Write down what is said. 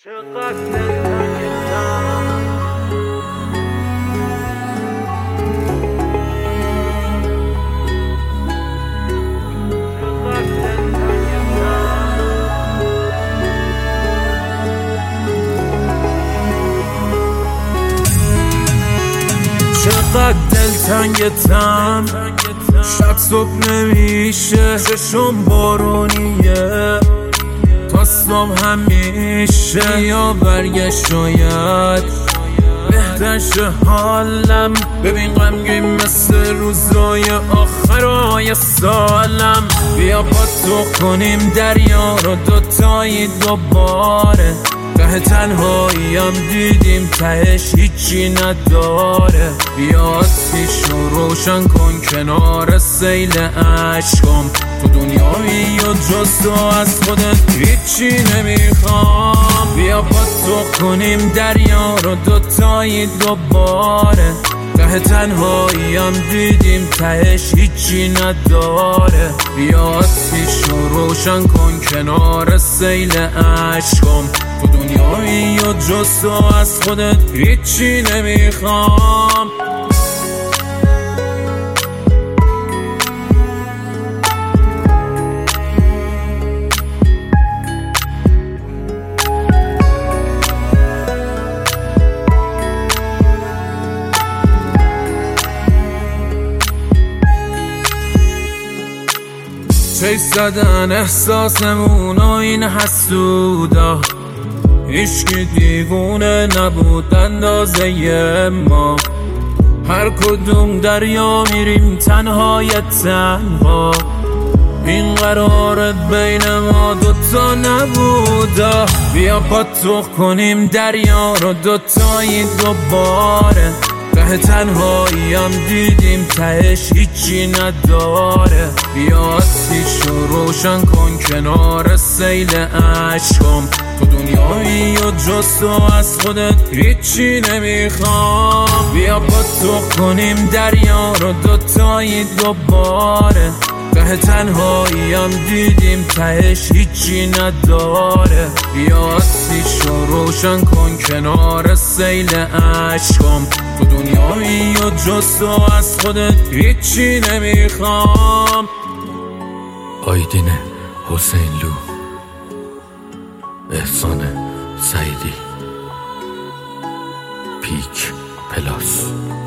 چقدر دلتنگتم، شب صبح نمیشه، چشم بارونیه، خواستم همیشه یا برگشت شاید بهتر شه حالم. ببین غمگین مثل روزای آخرای سالم، بیا پاتو کنیم دریا رو دوتایی دوباره. ته تنهاییم دیدیم تهش هیچی نداره، بیا آتیشو روشن کن کنار سیل عشقم. تو دنیایی و جز تو از خودت هیچی نمیخوام، بیا پاتو کنیم دریا رو دوتایی دوباره. ته تنهاییم دیدیم تهش هیچی نداره، بیا آتیشو روشن کن کنار سیل عشقم. تو دنیایی و جز تو از خودت هیچی نمیخوام. چه زدن احساسمون و این حسودا، هیچکی دیوونه نبود اندازه ما. هر کدوم دریا میریم تنهای تنها، این قرارت بین ما دوتا نبودا. بیا پاتو کنیم دریا رو دوتایی دوباره. ته تنهاییم دیدیم تهش هیچی نداره، بیا آتیشو روشن کن کنار سیل عشقم. تو دنیایی و جز تو از خودت هیچی نمیخوام، بیا پاتو کنیم دریا رو دوتایی دوباره. ته تنهاییم دیدیم تهش هیچی نداره، بیا آتیشو روشن کن کنار سیل عشقم. تو دنیایی و جز تو از خودت هیچی نمیخوام. آیدین حسینلو، احسان سعیدی، پیک پلاس.